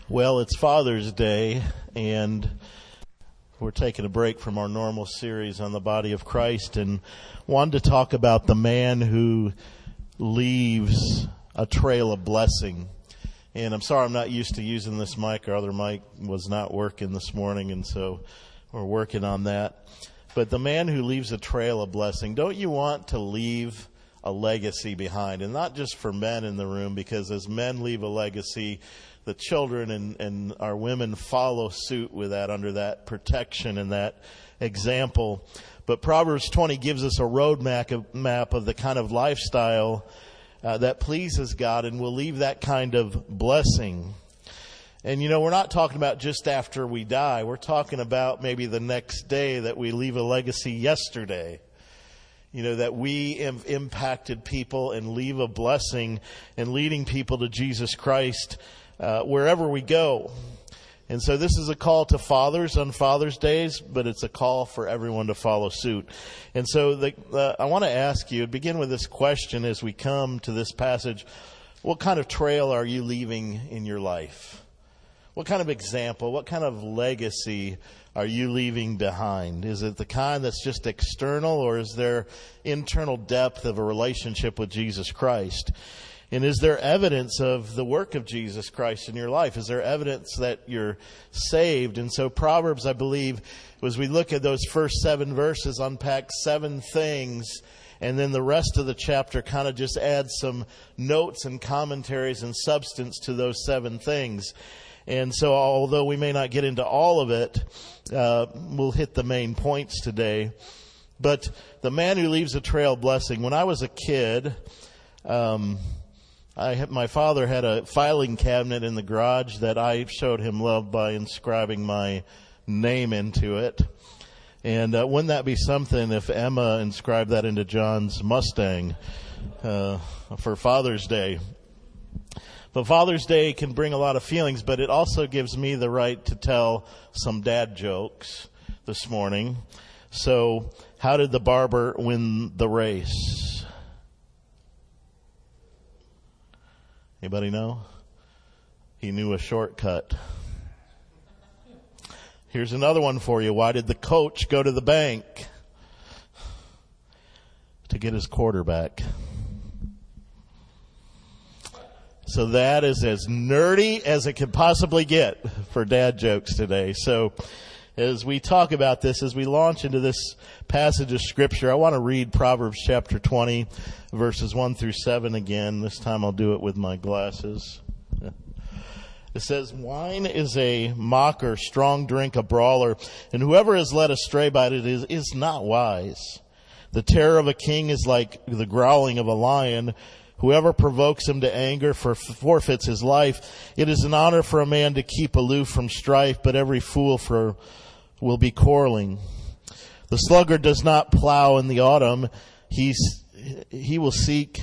Well, it's Father's Day, and we're taking a break from our normal series on the body of Christ, and wanted to talk about the man who leaves a trail of blessing. And I'm sorry I'm not used to using this mic. Our other mic was not working this morning, and so we're working on that. But the man who leaves a trail of blessing, don't you want to leave a legacy behind? And not just for men in the room, because as men leave a legacy, the children and our women follow suit with that, under that protection and that example. But Proverbs 20 gives us a roadmap of the kind of lifestyle that pleases God and will leave that kind of blessing. And you know, we're not talking about just after we die. We're talking about maybe the next day, that we leave a legacy yesterday. You know, that we have impacted people and leave a blessing and leading people to Jesus Christ wherever we go. And so this is a call to fathers on Father's Days, but it's a call for everyone to follow suit. And so I want to ask you, begin with this question as we come to this passage. What kind of trail are you leaving in your life? What kind of example, what kind of legacy are you leaving behind? Is it the kind that's just external, or is there internal depth of a relationship with Jesus Christ? And is there evidence of the work of Jesus Christ in your life? Is there evidence that you're saved? And so Proverbs, I believe, as we look at those first 7 verses, unpack 7 things, and then the rest of the chapter kind of just adds some notes and commentaries and substance to those 7 things. And so although we may not get into all of it, we'll hit the main points today. But the man who leaves a trail of blessing. When I was a kid, my father had a filing cabinet in the garage that I showed him love by inscribing my name into it. And wouldn't that be something if Emma inscribed that into John's Mustang for Father's Day? But Father's Day can bring a lot of feelings, but it also gives me the right to tell some dad jokes this morning. So, how did the barber win the race? Anybody know? He knew a shortcut. Here's another one for you. Why did the coach go to the bank? To get his quarterback. So that is as nerdy as it could possibly get for dad jokes today. So as we talk about this, as we launch into this passage of Scripture, I want to read Proverbs chapter 20, verses 1 through 7 again. This time I'll do it with my glasses. It says, "Wine is a mocker, strong drink a brawler, and whoever is led astray by it is not wise. The terror of a king is like the growling of a lion. Whoever provokes him to anger forfeits his life. It is an honor for a man to keep aloof from strife, but every fool will be quarreling. The sluggard does not plow in the autumn. He will seek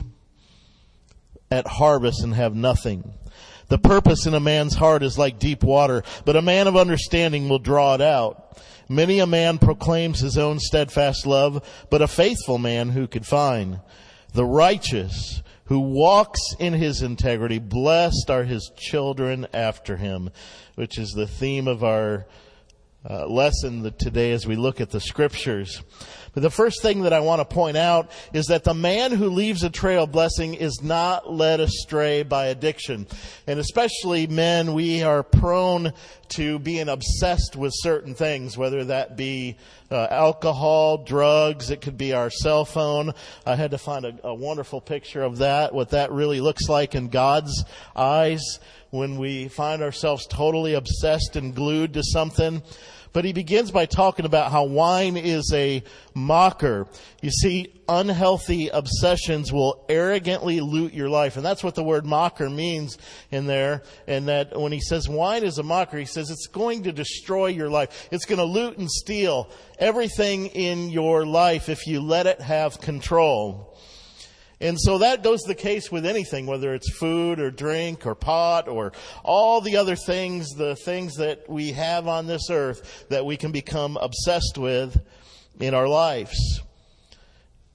at harvest and have nothing. The purpose in a man's heart is like deep water, but a man of understanding will draw it out. Many a man proclaims his own steadfast love, but a faithful man who could find? The righteous who walks in his integrity, blessed are his children after him," which is the theme of our lesson today as we look at the Scriptures. But the first thing that I want to point out is that the man who leaves a trail of blessing is not led astray by addiction. And especially men, we are prone to being obsessed with certain things, whether that be alcohol, drugs, it could be our cell phone. I had to find a wonderful picture of that, what that really looks like in God's eyes when we find ourselves totally obsessed and glued to something. But he begins by talking about how wine is a mocker. You see, unhealthy obsessions will arrogantly loot your life. And that's what the word mocker means in there. And that when he says wine is a mocker, he says it's going to destroy your life. It's going to loot and steal everything in your life if you let it have control. And so that goes the case with anything, whether it's food or drink or pot or all the other things, the things that we have on this earth that we can become obsessed with in our lives.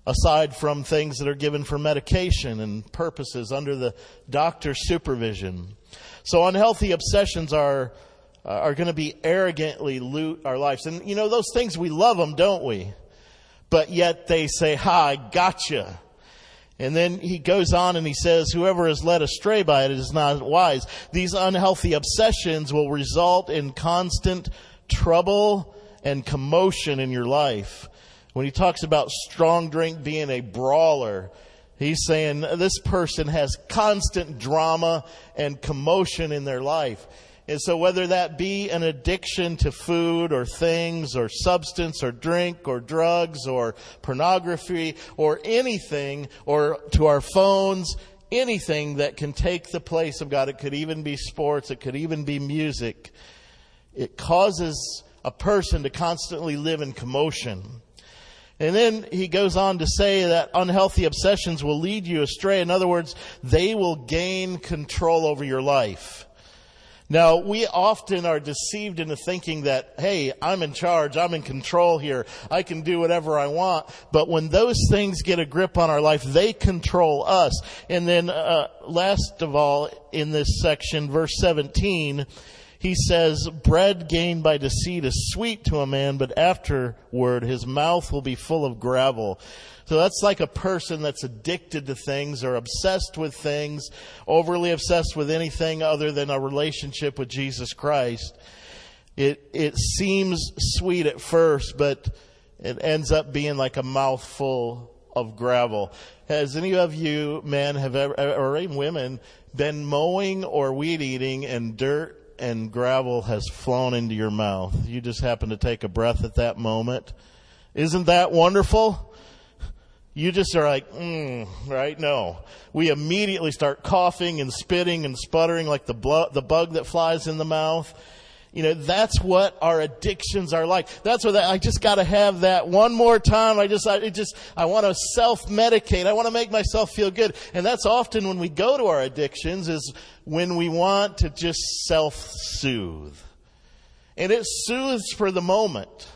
aside from things that are given for medication and purposes under the doctor's supervision. So unhealthy obsessions are going to be arrogantly loot our lives. And those things, we love them, don't we? But yet they say, "Ha, I gotcha." And then he goes on and he says, "Whoever is led astray by it is not wise." These unhealthy obsessions will result in constant trouble and commotion in your life. When he talks about strong drink being a brawler, he's saying this person has constant drama and commotion in their life. And so whether that be an addiction to food or things or substance or drink or drugs or pornography or anything, or to our phones, anything that can take the place of God. It could even be sports. It could even be music. It causes a person to constantly live in commotion. And then he goes on to say that unhealthy obsessions will lead you astray. In other words, they will gain control over your life. Now, we often are deceived into thinking that, hey, I'm in charge, I'm in control here, I can do whatever I want. But when those things get a grip on our life, they control us. And then last of all, in this section, verse 17, he says, "Bread gained by deceit is sweet to a man, but afterward his mouth will be full of gravel." So that's like a person that's addicted to things or obsessed with things, overly obsessed with anything other than a relationship with Jesus Christ. It seems sweet at first, but it ends up being like a mouthful of gravel. Has any of you men have ever, or even women, been mowing or weed eating and dirt and gravel has flown into your mouth? You just happen to take a breath at that moment. Isn't that wonderful? You just are like, right? No. We immediately start coughing and spitting and sputtering like the bug that flies in the mouth. That's what our addictions are like. That's what I just got to have that one more time. I want to self-medicate. I want to make myself feel good. And that's often when we go to our addictions, is when we want to just self-soothe. And it soothes for the moment.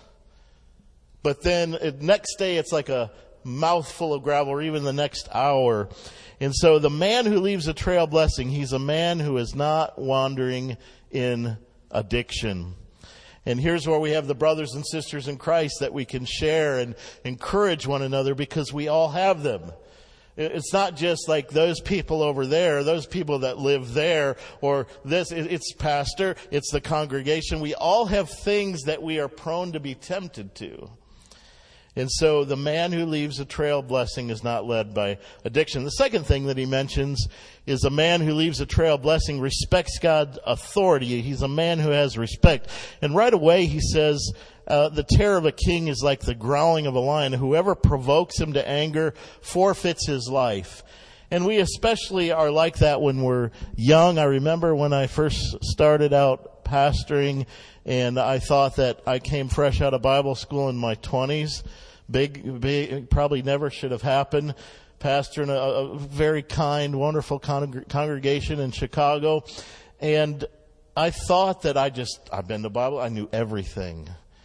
But then the next day it's like a mouthful of gravel, or even the next hour. And so the man who leaves a trail blessing, he's a man who is not wandering in addiction. And here's where we have the brothers and sisters in Christ that we can share and encourage one another, because we all have them. It's not just like those people over there, those people that live there, or this. It's pastor, it's the congregation. We all have things that we are prone to be tempted to. And so the man who leaves a trail blessing is not led by addiction. The second thing that he mentions is a man who leaves a trail blessing respects God's authority. He's a man who has respect. And right away he says, the terror of a king is like the growling of a lion. Whoever provokes him to anger forfeits his life. And we especially are like that when we're young. I remember when I first started out pastoring, and I thought that I came fresh out of Bible school in my 20s. Big, probably never should have happened. Pastoring a very kind, wonderful congregation in Chicago. And I thought that I've been to Bible, I knew everything.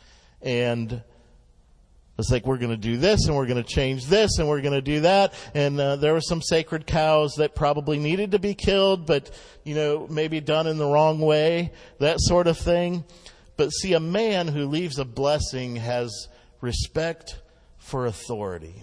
And it's like, we're going to do this, and we're going to change this, and we're going to do that. And there were some sacred cows that probably needed to be killed, but, maybe done in the wrong way, that sort of thing. But see, a man who leaves a blessing has respect for authority.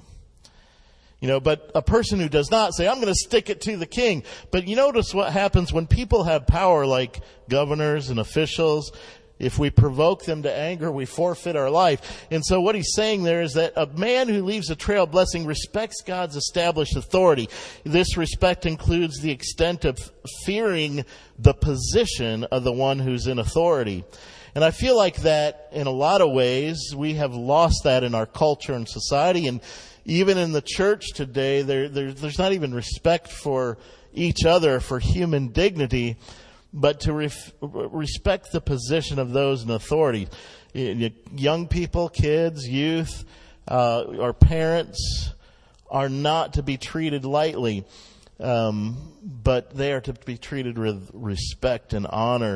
But a person who does not say, I'm going to stick it to the king. But you notice what happens when people have power, like governors and officials. If we provoke them to anger, we forfeit our life. And so what he's saying there is that a man who leaves a trail blessing respects God's established authority. This respect includes the extent of fearing the position of the one who's in authority. And I feel like that in a lot of ways we have lost that in our culture and society. And even in the church today, there's not even respect for each other, for human dignity, but to respect the position of those in authority. Young people, kids, youth, our parents are not to be treated lightly. but they are to be treated with respect and honor.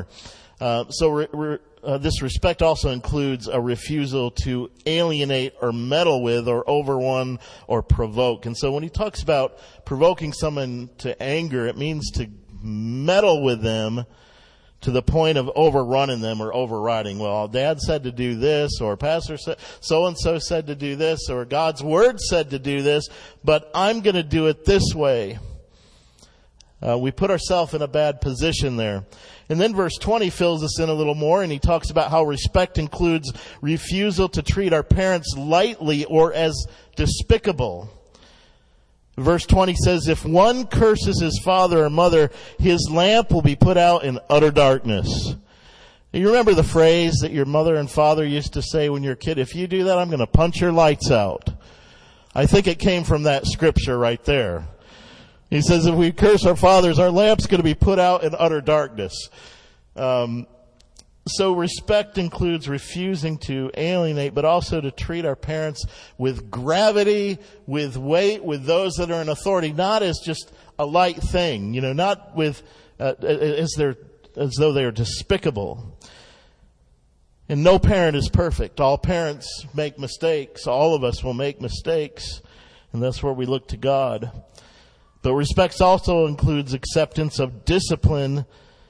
This respect also includes a refusal to alienate or meddle with or overone or provoke. And so when he talks about provoking someone to anger, it means to meddle with them to the point of overrunning them or overriding. Well, Dad said to do this, or Pastor said, so-and-so said to do this, or God's Word said to do this, but I'm going to do it this way. We put ourselves in a bad position there. And then verse 20 fills us in a little more, and he talks about how respect includes refusal to treat our parents lightly or as despicable. Verse 20 says, if one curses his father or mother, his lamp will be put out in utter darkness. You remember the phrase that your mother and father used to say when you were a kid, if you do that, I'm going to punch your lights out. I think it came from that scripture right there. He says if we curse our fathers, our lamp's going to be put out in utter darkness. So respect includes refusing to alienate, but also to treat our parents with gravity, with weight, with those that are in authority, not as just a light thing, not with as though they are despicable. And no parent is perfect. All parents make mistakes. All of us will make mistakes, and that's where we look to God. But respect also includes acceptance of discipline,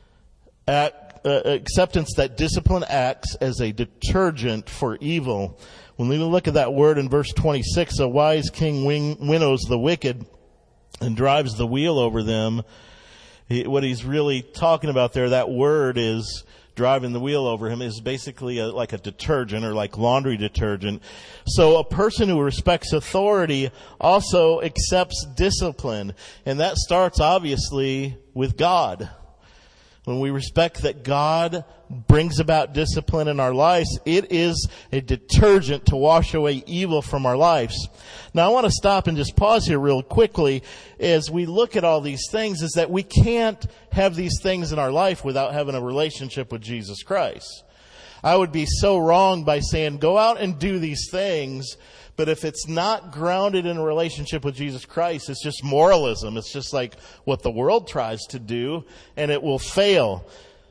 acceptance that discipline acts as a detergent for evil. When we look at that word in verse 26, a wise king winnows the wicked and drives the wheel over them. What he's really talking about there, that word is driving the wheel over him, is basically like a detergent or like laundry detergent. So a person who respects authority also accepts discipline. And that starts obviously with God. When we respect that God brings about discipline in our lives, it is a detergent to wash away evil from our lives. Now I want to stop and just pause here real quickly as we look at all these things, is that we can't have these things in our life without having a relationship with Jesus Christ. I would be so wrong by saying, go out and do these things, but if it's not grounded in a relationship with Jesus Christ, it's just moralism. It's just like what the world tries to do, and it will fail.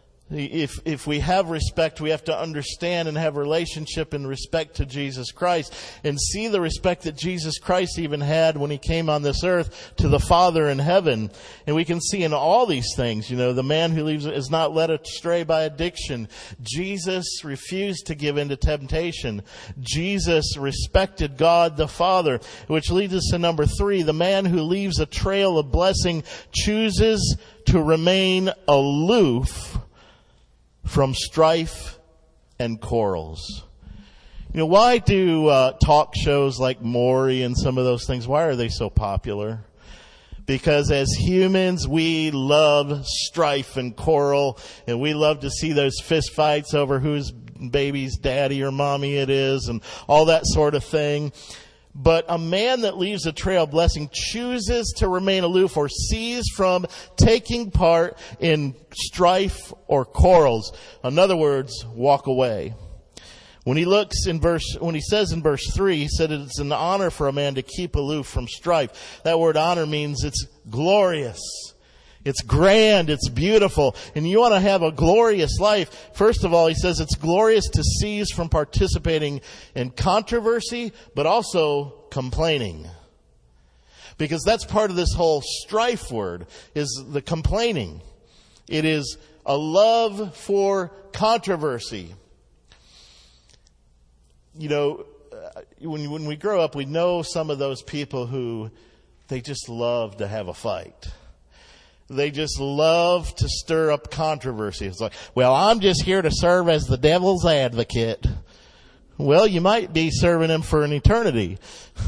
If we have respect, we have to understand and have relationship and respect to Jesus Christ and see the respect that Jesus Christ even had when he came on this earth to the Father in heaven. And we can see in all these things, the man who leaves is not led astray by addiction. Jesus refused to give in to temptation. Jesus respected God the Father, which leads us to number 3. The man who leaves a trail of blessing chooses to remain aloof from strife and quarrels. Why do talk shows like Maury and some of those things, why are they so popular? Because as humans, we love strife and quarrel, and we love to see those fist fights over whose baby's daddy or mommy it is and all that sort of thing. But a man that leaves a trail of blessing chooses to remain aloof or cease from taking part in strife or quarrels. In other words, walk away. When he says in verse 3, he said it's an honor for a man to keep aloof from strife. That word honor means it's glorious. It's grand, it's beautiful, and you want to have a glorious life. First of all, he says it's glorious to cease from participating in controversy, but also complaining. Because that's part of this whole strife word, is the complaining. It is a love for controversy. When we grow up, we know some of those people who, they just love to have a fight. They just love to stir up controversy. It's like, well, I'm just here to serve as the devil's advocate. Well, you might be serving him for an eternity.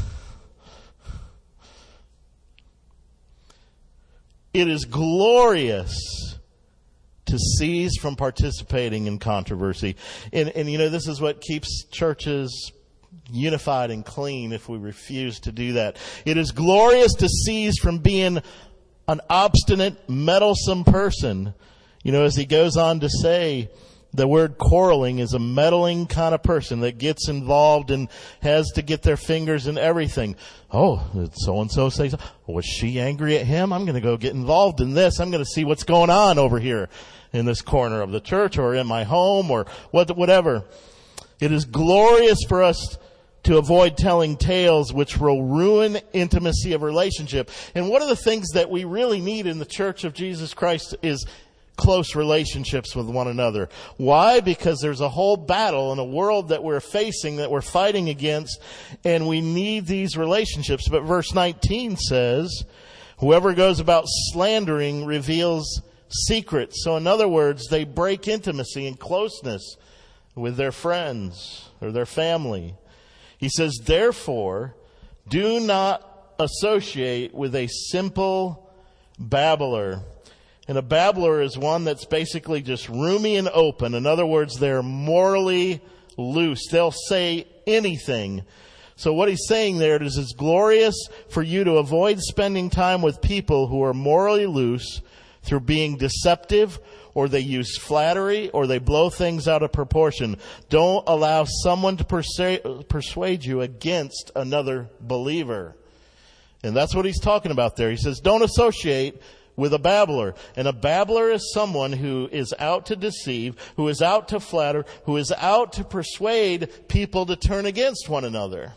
It is glorious to cease from participating in controversy. And this is what keeps churches unified and clean if we refuse to do that. It is glorious to cease from being an obstinate, meddlesome person. As he goes on to say, The word quarreling is a meddling kind of person that gets involved and has to get their fingers in everything. Oh, did so-and-so say so? Was she angry at him? I'm going to go get involved in this. I'm going to see what's going on over here in this corner of the church or in my home or whatever. It is glorious for us to avoid telling tales which will ruin intimacy of relationship. And one of the things that we really need in the Church of Jesus Christ is close relationships with one another. Why? Because there's a whole battle in a world that we're facing, that we're fighting against, and we need these relationships. But verse 19 says, whoever goes about slandering reveals secrets. So in other words, they break intimacy and closeness with their friends or their family. He says, therefore, do not associate with a simple babbler. And a babbler is one that's basically just roomy and open. In other words, they're morally loose. They'll say anything. So what he's saying there is it's glorious for you to avoid spending time with people who are morally loose through being deceptive, or they use flattery, or they blow things out of proportion. Don't allow someone to persuade you against another believer. And that's what he's talking about there. He says, don't associate with a babbler. And a babbler is someone who is out to deceive, who is out to flatter, who is out to persuade people to turn against one another.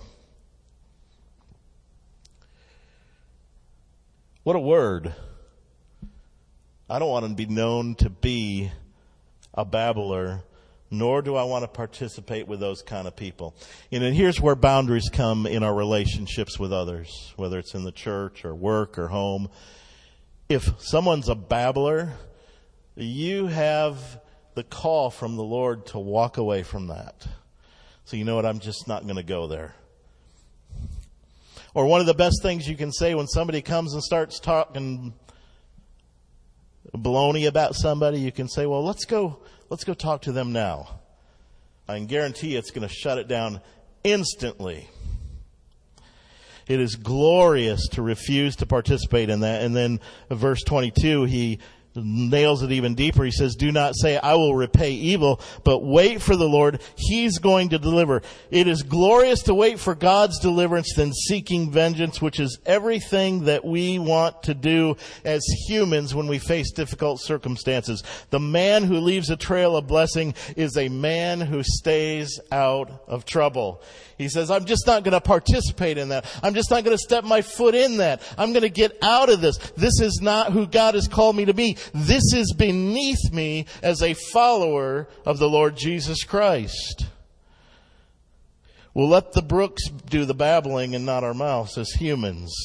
What a word. I don't want to be known to be a babbler, nor do I want to participate with those kind of people. And here's where boundaries come in our relationships with others, whether it's in the church or work or home. If someone's a babbler, you have the call from the Lord to walk away from that. So you know what, I'm just not going to go there. Or one of the best things you can say when somebody comes and starts talking baloney about somebody, you can say, well, let's go talk to them now. I can guarantee it's going to shut it down instantly. It is glorious to refuse to participate in that. And then verse 22, he nails it even deeper. He says, do not say, I will repay evil, but wait for the Lord. He's going to deliver. It is glorious to wait for God's deliverance than seeking vengeance, which is everything that we want to do as humans when we face difficult circumstances. The man who leaves a trail of blessing is a man who stays out of trouble. He says, I'm just not going to participate in that. I'm just not going to step my foot in that. I'm going to get out of this. This is not who God has called me to be. This is beneath me as a follower of the Lord Jesus Christ. We'll let the brooks do the babbling and not our mouths as humans.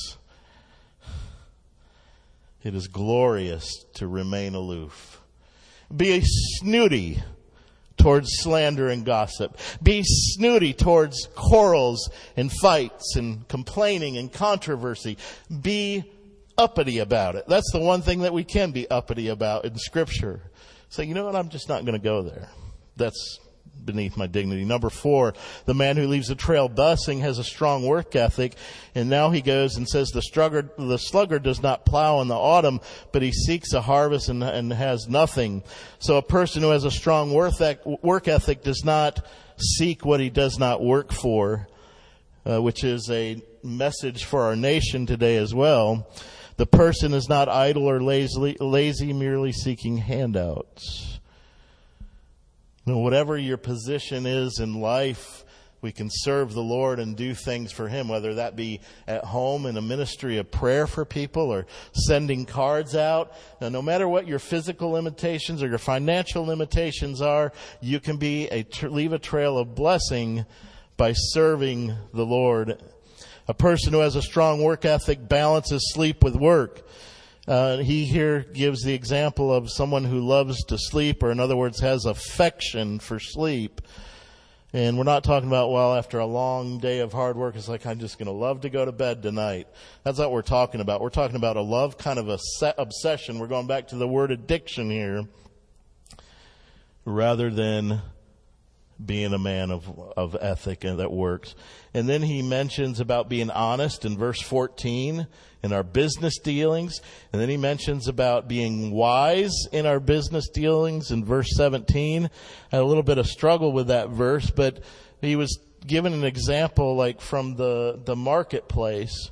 It is glorious to remain aloof. Be snooty towards slander and gossip. Be snooty towards quarrels and fights and complaining and controversy. Be uppity about it. That's the one thing that we can be uppity about in Scripture. So you know what? I'm just not going to go there. That's beneath my dignity. Number 4, the man who leaves a trail busing has a strong work ethic. And now he goes and says the sluggard does not plow in the autumn, but he seeks a harvest and has nothing. So a person who has a strong work ethic does not seek what he does not work for, which is a message for our nation today as well. The person is not idle or lazy, merely seeking handouts. Whatever your position is in life, we can serve the Lord and do things for Him, whether that be at home in a ministry of prayer for people or sending cards out. Now, no matter what your physical limitations or your financial limitations are, you can leave a trail of blessing by serving the Lord. A person who has a strong work ethic balances sleep with work. He here gives the example of someone who loves to sleep, or in other words, has affection for sleep. And we're not talking about, well, after a long day of hard work, it's like, I'm just going to love to go to bed tonight. That's not what we're talking about. We're talking about a love, kind of a obsession. We're going back to the word addiction here, rather than being a man of ethic and that works. And then he mentions about being honest in verse 14 in our business dealings. And then he mentions about being wise in our business dealings in verse 17. I had a little bit of struggle with that verse, but he was given an example like from the marketplace.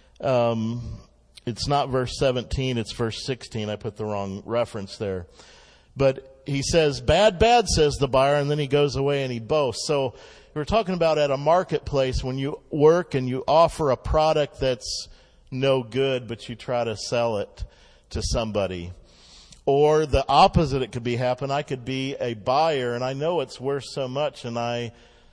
It's not verse 17, it's verse 16. I put the wrong reference there. But he says, bad, says the buyer, and then he goes away and he boasts. So we're talking about at a marketplace when you work and you offer a product that's no good, but you try to sell it to somebody. Or the opposite, it could be happen. I could be a buyer and I know it's worth so much, and I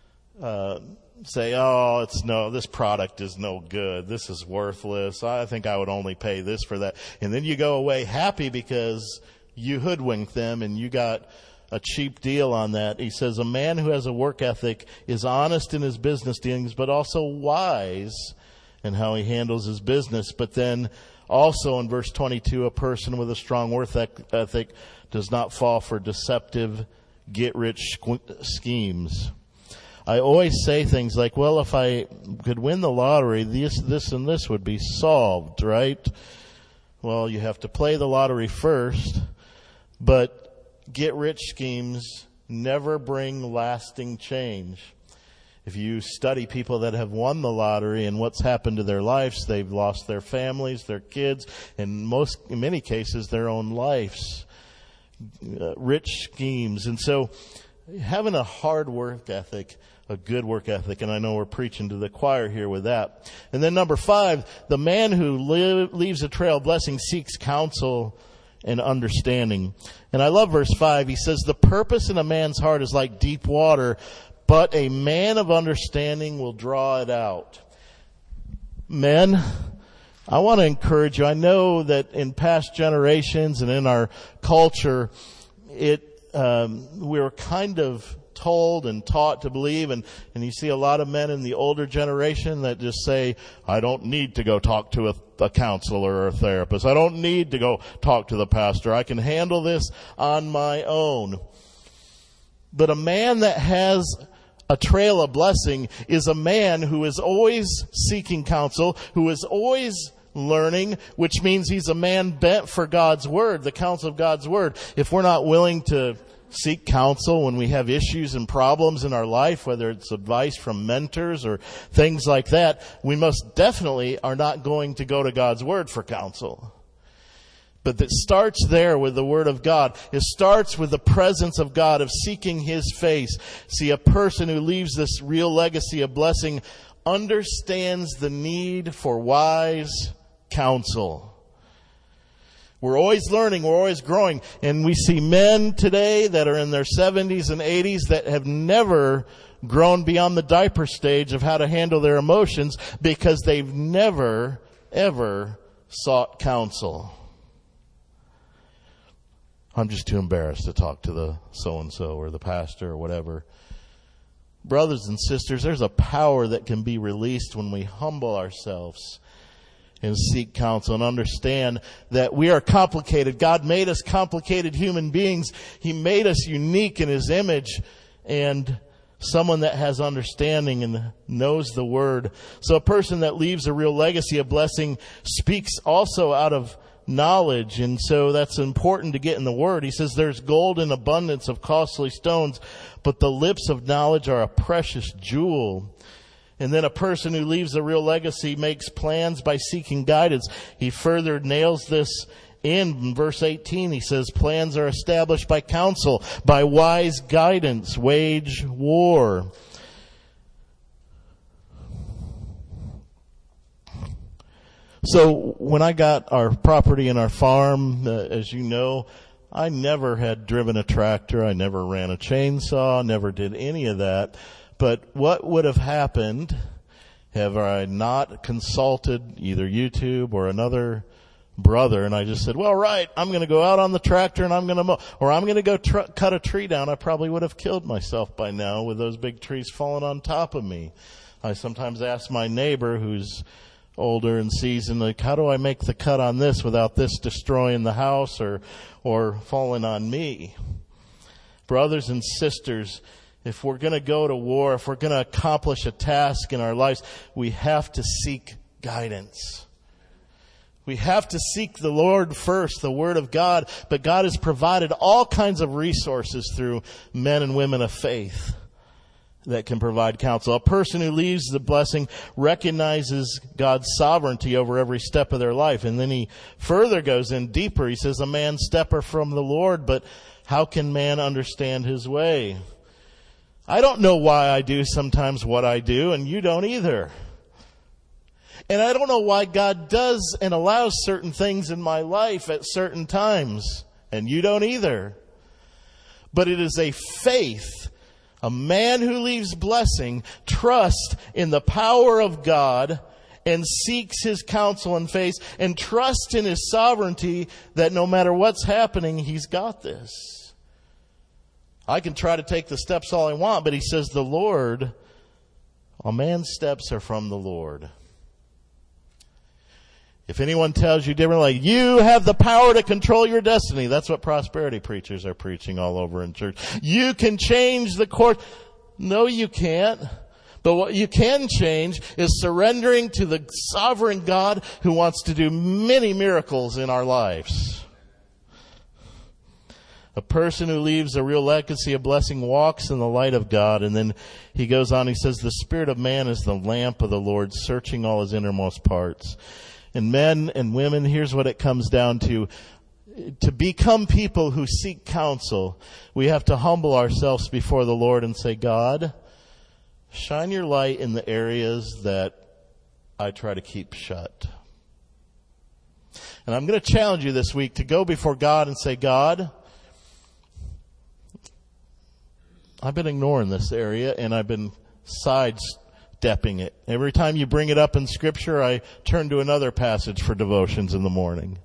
say, this product is no good. This is worthless. I think I would only pay this for that. And then you go away happy because you hoodwinked them and you got a cheap deal on that. He says a man who has a work ethic is honest in his business dealings, but also wise in how he handles his business. But then also in verse 22, a person with a strong work ethic does not fall for deceptive get-rich schemes. I always say things like, well, if I could win the lottery, this, and this would be solved, right? Well, you have to play the lottery first, but get-rich schemes never bring lasting change. If you study people that have won the lottery and what's happened to their lives, they've lost their families, their kids, and in many cases, their own lives. Rich schemes. And so having a hard work ethic, a good work ethic, and I know we're preaching to the choir here with that. And then number 5, the man who leaves a trail of blessing seeks counsel and understanding. And I love verse 5. He says, the purpose in a man's heart is like deep water, but a man of understanding will draw it out. Men, I want to encourage you. I know that in past generations and in our culture, we were kind of told and taught to believe, and you see a lot of men in the older generation that just say, I don't need to go talk to a counselor or a therapist. I don't need to go talk to the pastor. I can handle this on my own. But a man that has a trail of blessing is a man who is always seeking counsel, who is always learning, which means he's a man bent for God's word, the counsel of God's word. If we're not willing to seek counsel when we have issues and problems in our life, whether it's advice from mentors or things like that, we most definitely are not going to go to God's word for counsel. But it starts there with the word of God. It starts with the presence of God, of seeking his face. See, a person who leaves this real legacy of blessing understands the need for wise counsel. We're always learning, we're always growing, and we see men today that are in their 70s and 80s that have never grown beyond the diaper stage of how to handle their emotions because they've never, ever sought counsel. I'm just too embarrassed to talk to the so-and-so or the pastor or whatever. Brothers and sisters, there's a power that can be released when we humble ourselves and seek counsel and understand that we are complicated. God made us complicated human beings. He made us unique in his image, and someone that has understanding and knows the word. So a person that leaves a real legacy of blessing speaks also out of knowledge, and so that's important to get in the word. He says there's gold in abundance of costly stones, but the lips of knowledge are a precious jewel. And then a person who leaves a real legacy makes plans by seeking guidance. He further nails this in verse 18. He says plans are established by counsel, by wise guidance, wage war. So when I got our property and our farm, as you know, I never had driven a tractor. I never ran a chainsaw, never did any of that. But what would have happened have I not consulted either YouTube or another brother, and I just said, well, right, I'm going to go out on the tractor and I'm going to mow, or I'm going to go cut a tree down. I probably would have killed myself by now with those big trees falling on top of me. I sometimes ask my neighbor who's older and seasoned, like, how do I make the cut on this without this destroying the house or falling on me? Brothers and sisters, if we're going to go to war, if we're going to accomplish a task in our lives, we have to seek guidance. We have to seek the Lord first, the Word of God, but God has provided all kinds of resources through men and women of faith that can provide counsel. A person who leaves the blessing recognizes God's sovereignty over every step of their life. And then he further goes in deeper. He says, a man stepper from the Lord, but how can man understand his way? I don't know why I do sometimes what I do, and you don't either. And I don't know why God does and allows certain things in my life at certain times, and you don't either. But it is a faith. A man who leaves blessing trusts in the power of God and seeks His counsel and faith and trusts in His sovereignty that no matter what's happening, He's got this. I can try to take the steps all I want, but He says the Lord, a man's steps are from the Lord. If anyone tells you differently, you have the power to control your destiny. That's what prosperity preachers are preaching all over in church. You can change the course. No, you can't. But what you can change is surrendering to the sovereign God who wants to do many miracles in our lives. A person who leaves a real legacy of blessing walks in the light of God. And then he goes on, he says, the spirit of man is the lamp of the Lord, searching all his innermost parts. And men and women, here's what it comes down to. To become people who seek counsel, we have to humble ourselves before the Lord and say, God, shine your light in the areas that I try to keep shut. And I'm going to challenge you this week to go before God and say, God, I've been ignoring this area and I've been sidestepping it. Every time you bring it up in Scripture, I turn to another passage for devotions in the morning.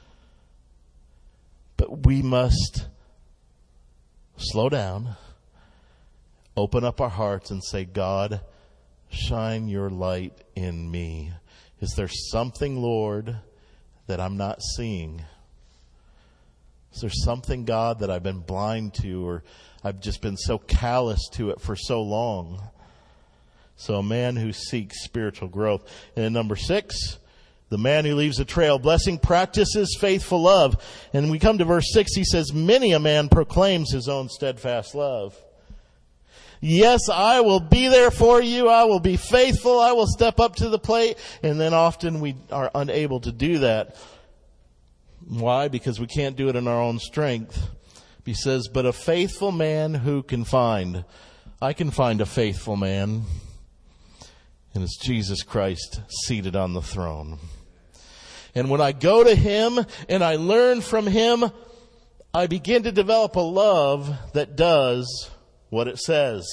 But we must slow down, open up our hearts and say, God, shine your light in me. Is there something, Lord, that I'm not seeing? Is there something, God, that I've been blind to, or I've just been so callous to it for so long? So a man who seeks spiritual growth. And then number 6, the man who leaves a trail of blessing practices faithful love. And we come to verse 6, he says, many a man proclaims his own steadfast love. Yes, I will be there for you. I will be faithful. I will step up to the plate. And then often we are unable to do that. Why? Because we can't do it in our own strength. He says, but a faithful man who can find? I can find a faithful man. And it's Jesus Christ seated on the throne. And when I go to Him and I learn from Him, I begin to develop a love that does what it says.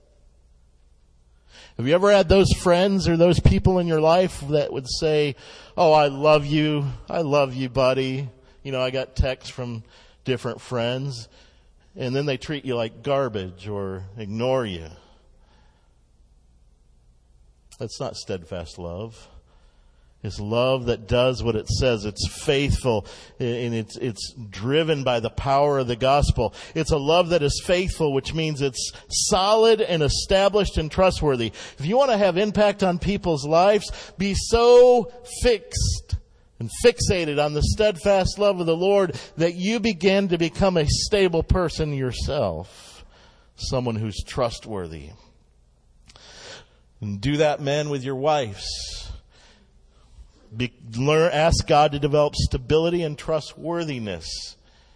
Have you ever had those friends or those people in your life that would say, oh, I love you, buddy. You know, I got texts from different friends, and then they treat you like garbage or ignore you. That's not steadfast love. It's love that does what it says. It's faithful, and it's driven by the power of the gospel. It's a love that is faithful, which means it's solid and established and trustworthy. If you want to have impact on people's lives, be so fixed and fixated on the steadfast love of the Lord that you begin to become a stable person yourself, someone who's trustworthy. And do that, men, with your wives. Ask God to develop stability and trustworthiness.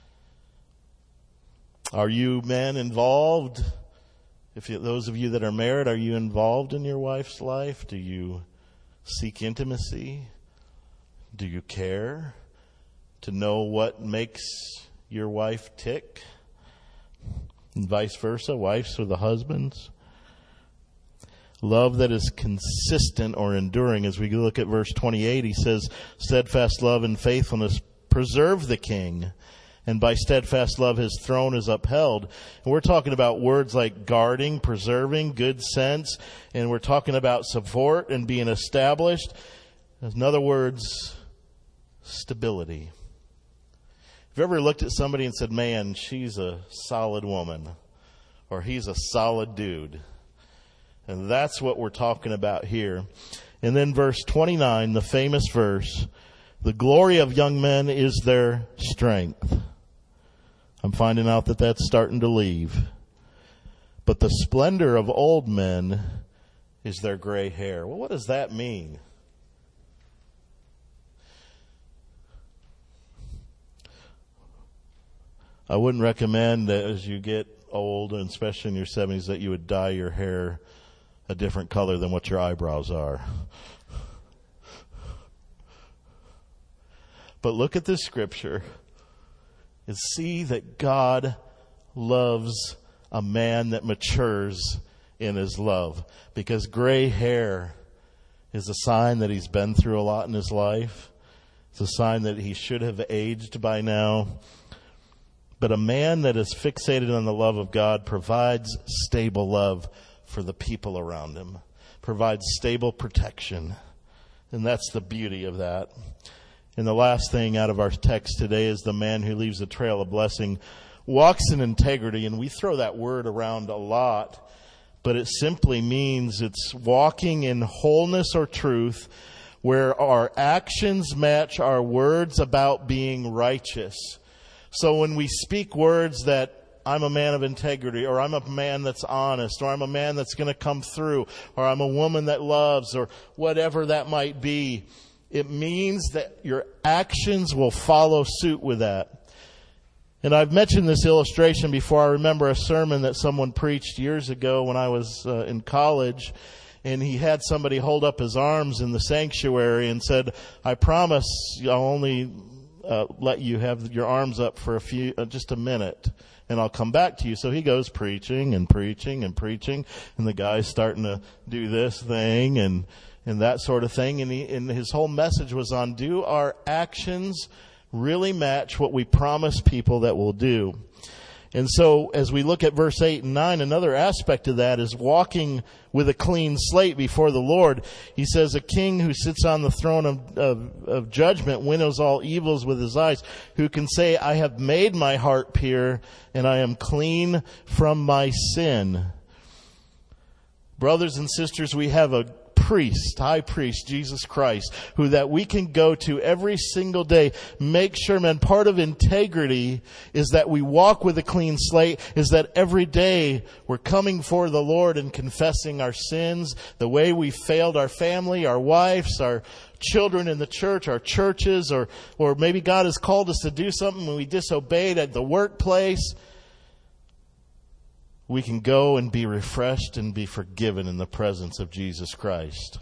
Are you men involved? Those of you that are married, are you involved in your wife's life? Do you seek intimacy? Do you care to know what makes your wife tick? And vice versa, wives with the husbands. Love that is consistent or enduring. As we look at verse 28, he says, steadfast love and faithfulness preserve the king, and by steadfast love his throne is upheld. And we're talking about words like guarding, preserving, good sense, and we're talking about support and being established. In other words, stability. Have you ever looked at somebody and said, man, she's a solid woman? or he's a solid dude. And that's what we're talking about here. And then verse 29, the famous verse, the glory of young men is their strength. I'm finding out that that's starting to leave. But the splendor of old men is their gray hair. Well, what does that mean? I wouldn't recommend that as you get old, and especially in your 70s, that you would dye your hair a different color than what your eyebrows are. But look at this scripture and see that God loves a man that matures in his love. Because gray hair is a sign that he's been through a lot in his life. It's a sign that he should have aged by now. But a man that is fixated on the love of God provides stable love for the people around him, provides stable protection. And that's the beauty of that. And the last thing out of our text today is the man who leaves a trail of blessing walks in integrity. And we throw that word around a lot, but it simply means it's walking in wholeness or truth where our actions match our words about being righteous. So when we speak words that I'm a man of integrity, or I'm a man that's honest, or I'm a man that's going to come through, or I'm a woman that loves, or whatever that might be, it means that your actions will follow suit with that. And I've mentioned this illustration before. I remember a sermon that someone preached years ago when I was in college, and he had somebody hold up his arms in the sanctuary and said, I promise I'll only let you have your arms up for just a minute, and I'll come back to you. So he goes preaching and preaching and preaching, and the guy's starting to do this thing and that sort of thing. And his whole message was on, do our actions really match what we promise people that we'll do? And so as we look at verse 8 and 9, another aspect of that is walking with a clean slate before the Lord. He says, a king who sits on the throne of judgment winnows all evils with his eyes, who can say, I have made my heart pure and I am clean from my sin. Brothers and sisters, we have a high priest, Jesus Christ, who that we can go to every single day. Make sure, man, part of integrity is that we walk with a clean slate, is that every day we're coming for the Lord and confessing our sins, the way we failed our family, our wives, our children in the church, our churches, or maybe God has called us to do something and we disobeyed at the workplace. We can go and be refreshed and be forgiven in the presence of Jesus Christ.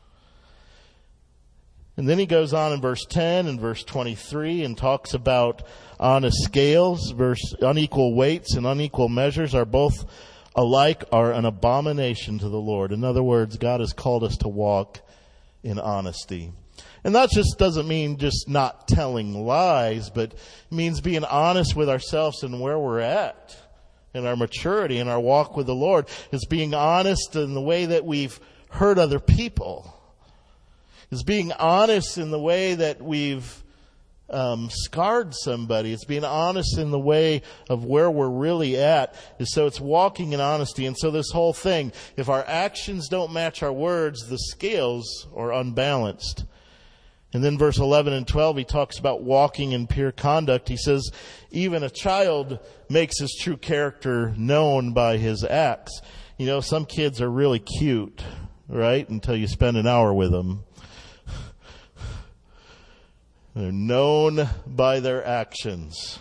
And then he goes on in verse 10 and verse 23 and talks about honest scales, unequal weights and unequal measures are both alike are an abomination to the Lord. In other words, God has called us to walk in honesty. And that just doesn't mean just not telling lies, but it means being honest with ourselves and where we're at. In our maturity, in our walk with the Lord, is being honest in the way that we've hurt other people. Is being honest in the way that we've scarred somebody. It's being honest in the way of where we're really at. And so it's walking in honesty. And so this whole thing, if our actions don't match our words, the scales are unbalanced. And then verse 11 and 12, he talks about walking in pure conduct. He says, even a child makes his true character known by his acts. You know, some kids are really cute, right? Until you spend an hour with them. They're known by their actions.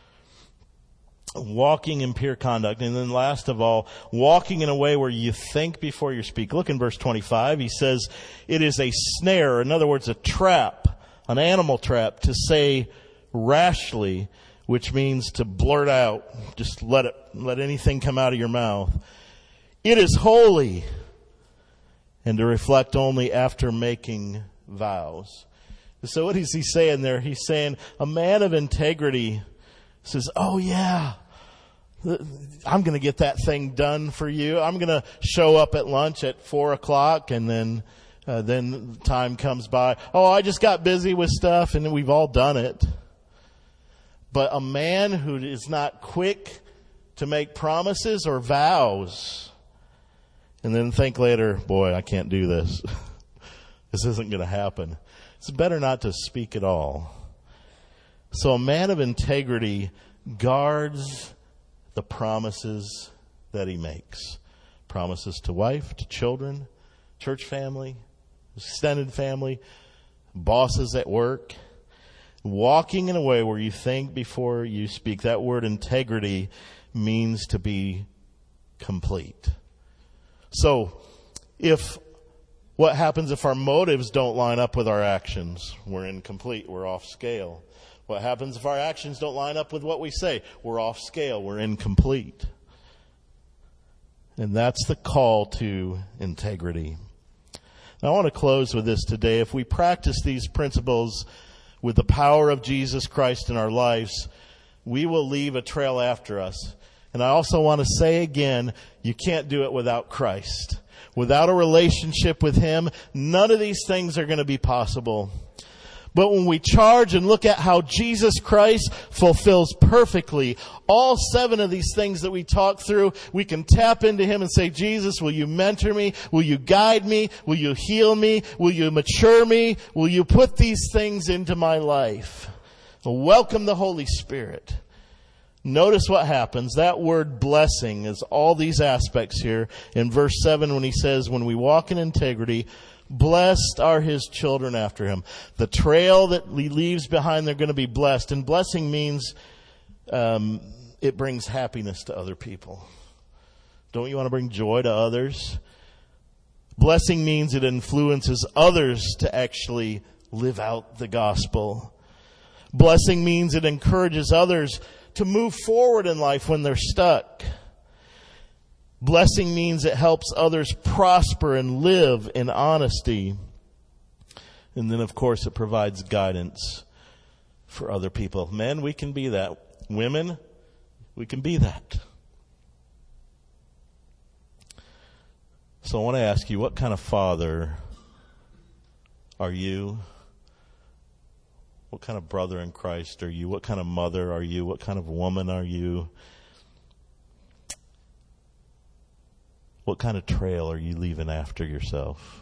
Walking in pure conduct. And then last of all, walking in a way where you think before you speak. Look in verse 25. He says, it is a snare, in other words, a trap, an animal trap, to say rashly, which means to blurt out, just let anything come out of your mouth. It is holy, and to reflect only after making vows. So what is he saying there? He's saying a man of integrity says, oh yeah, I'm going to get that thing done for you. I'm going to show up at lunch at 4:00 and then time comes by. Oh, I just got busy with stuff, and we've all done it. But a man who is not quick to make promises or vows, and then think later, boy, I can't do this. This isn't going to happen. It's better not to speak at all. So a man of integrity guards the promises that he makes. Promises to wife, to children, church family, extended family, bosses at work. Walking in a way where you think before you speak. That word integrity means to be complete. So, what happens if our motives don't line up with our actions? We're incomplete. We're off scale. What happens if our actions don't line up with what we say? We're off scale. We're incomplete. And that's the call to integrity. Now, I want to close with this today. If we practice these principles with the power of Jesus Christ in our lives, we will leave a trail after us. And I also want to say again, you can't do it without Christ. Without a relationship with Him, none of these things are going to be possible. But when we charge and look at how Jesus Christ fulfills perfectly all 7 of these things that we talk through, we can tap into Him and say, Jesus, will you mentor me? Will you guide me? Will you heal me? Will you mature me? Will you put these things into my life? Welcome the Holy Spirit. Notice what happens. That word blessing is all these aspects here. In verse 7 when he says, when we walk in integrity, blessed are His children after Him. The trail that He leaves behind, they're going to be blessed. And blessing means it brings happiness to other people. Don't you want to bring joy to others? Blessing means it influences others to actually live out the gospel. Blessing means it encourages others to move forward in life when they're stuck. Blessing means it helps others prosper and live in honesty. And then, of course, it provides guidance for other people. Men, we can be that. Women, we can be that. So I want to ask you, what kind of father are you? What kind of brother in Christ are you? What kind of mother are you? What kind of woman are you? What kind of trail are you leaving after yourself?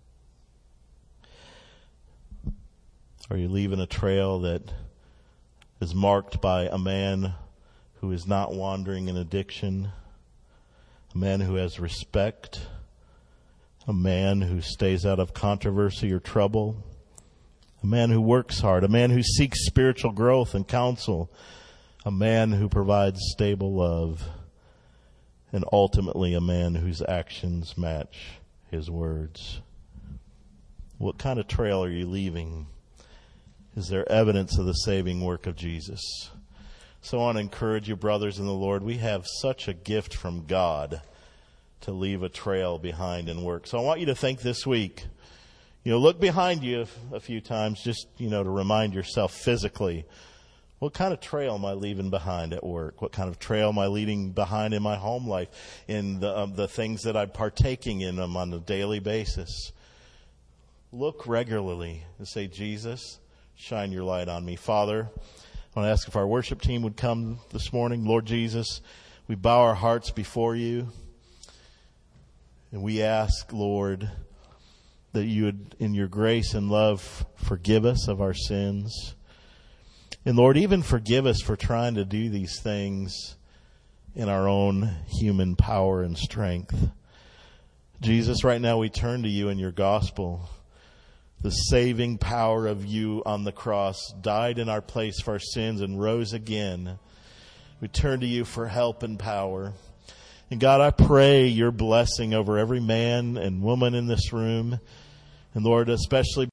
Are you leaving a trail that is marked by a man who is not wandering in addiction, a man who has respect, a man who stays out of controversy or trouble, a man who works hard, a man who seeks spiritual growth and counsel, a man who provides stable love, and ultimately a man whose actions match his words? What kind of trail are you leaving? Is there evidence of the saving work of Jesus? So I want to encourage you, brothers in the Lord, we have such a gift from God to leave a trail behind and work. So I want you to think this week, look behind you a few times just, to remind yourself physically, what kind of trail am I leaving behind at work? What kind of trail am I leaving behind in my home life, in the things that I'm partaking in them on a daily basis? Look regularly and say, Jesus, shine your light on me. Father, I want to ask if our worship team would come this morning. Lord Jesus, we bow our hearts before you. And we ask, Lord, that you would, in your grace and love, forgive us of our sins. And Lord, even forgive us for trying to do these things in our own human power and strength. Jesus, right now we turn to you in your gospel. The saving power of you on the cross, died in our place for our sins and rose again. We turn to you for help and power. And God, I pray your blessing over every man and woman in this room. And Lord, especially